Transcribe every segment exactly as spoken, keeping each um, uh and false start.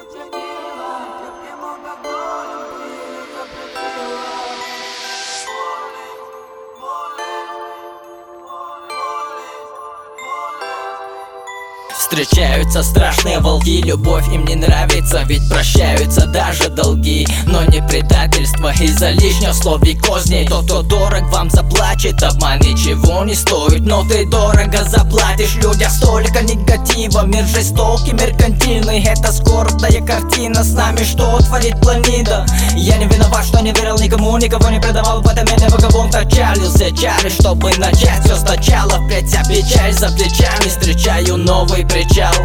Встречаются страшные волки, любовь им не нравится, ведь прощаются даже долги. Но не предательство из-за лишних слов и козней. Тот, кто дорог, вам заплачет, обман ничего не стоит. Но ты дорого заплатишь, людях столько негатива. Мир жестокий, меркантильный, это скорбная картина. С нами что творит планета? Я не виноват, что не верил никому, никого не предавал. В этом мире вагабон чалился чары, чтобы начать все сначала. Впредь вся печаль за плечами, встречаю новый причал.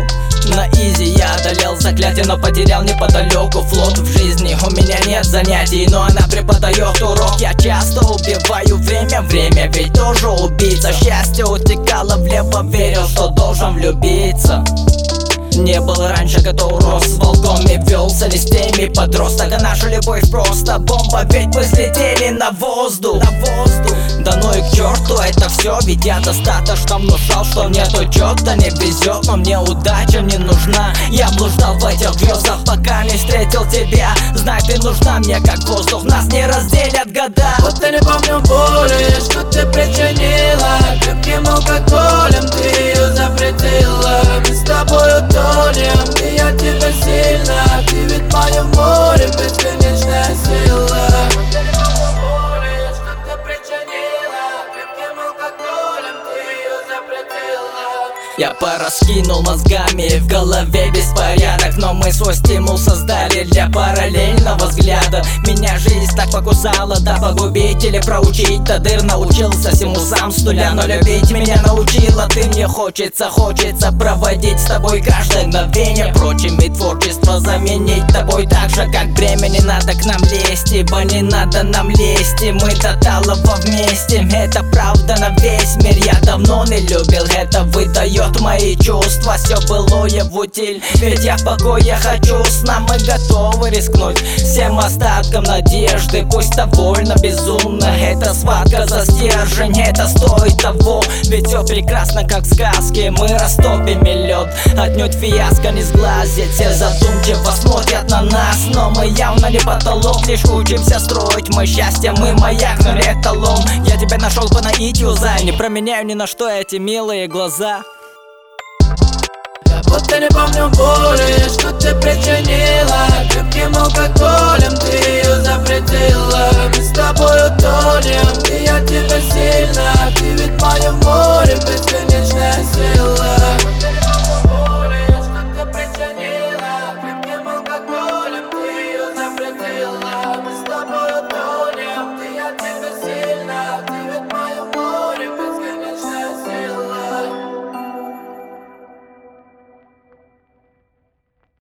На изи я одолел заклятие, но потерял неподалеку флот в жизни. У меня нет занятий, но она преподает урок. Я часто убиваю время, время ведь тоже убийца. Счастье утекало влево, верил, что должен влюбиться. Не был раньше готов, рос с волком и велся не с теми подросток. А наша любовь просто бомба, ведь мы взлетели на воздух, на воздух. Да ну и к черту это все, ведь я достаточно внушал, что мне то чё-то не везет. Но мне удача не нужна, я блуждал в этих грезах, пока не встретил тебя. Знай, ты нужна мне как воздух, нас не разделят года. Вот я не помню боли, что ты причинила. Крепким алкоголем ты ее запретила. Мы с тобой утонем, и я тебя сильно. Ты ведь в моем море, бесконечная сила. Вот я не помню боли, что ты причинила. Крепким алкоголем ты ее запретила. Я пораскинул мозгами, в голове беспорядок. Но мы свой стимул создали для параллельного взгляда. Меня жизнь так покусала, да погубить или проучить. До дыр научился всему сам с нуля, но любить меня научила ты. Мне хочется, хочется проводить с тобой каждое мгновение. Впрочем, и творчество заменить тобой так же, как бремя. Не надо к нам лезть, ибо не надо нам лезть. И мы до талого вместе, это правда на весь мир. Я давно не любил, это выдает мои чувства. Все былое в утиль, ведь я в покое хочу сна. Мы готовы рискнуть всем остатком надежды. Пусть довольно безумно, это схватка за стержень. Это стоит того, ведь все прекрасно как в сказке. Мы растопим лед, отнюдь фиаско не сглазит. Все задумчиво смотрят на нас, но мы явно не потолок. Лишь учимся строить мы счастье, мы маяк, но не эталон. Я тебя нашел по наитию, зай, не променяю ни на что эти милые глаза. Вот я не помню боли, что ты причинила. Крепким алкоголем ты ее запретила. Мы с тобой утонем, и я тебя сильно. Ты ведь в моем море, без